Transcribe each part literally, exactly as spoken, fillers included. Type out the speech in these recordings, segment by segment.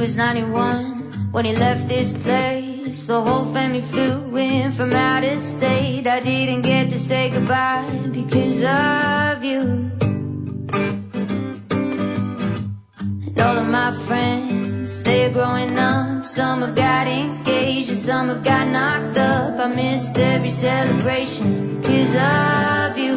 was ninety-one when he left this place. The whole family flew in from out of state. I didn't get to say goodbye because of you. And all of my friends, they're growing up. Some have got engaged and some have got knocked up. I missed every celebration because of you.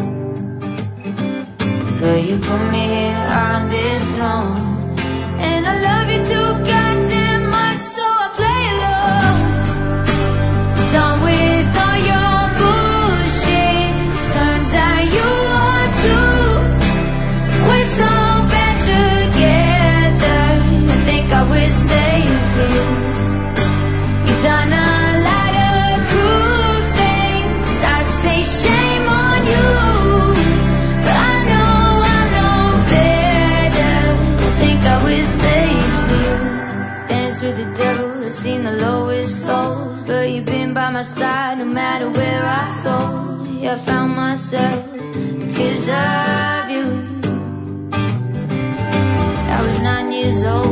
But you put me here on this throne, and I love you too goddamn much, so I play along. Done with all your bullshit. Turns out you are too. We're so bad together. I think I was made for you. You've done a lot of cruel things. I say shame on you, but I know I know better. I think I was made for you. Dance with the devil, I've seen the lowest lows, but you've been by my side no matter where I go. Yeah, I found myself because of you. I was nine years old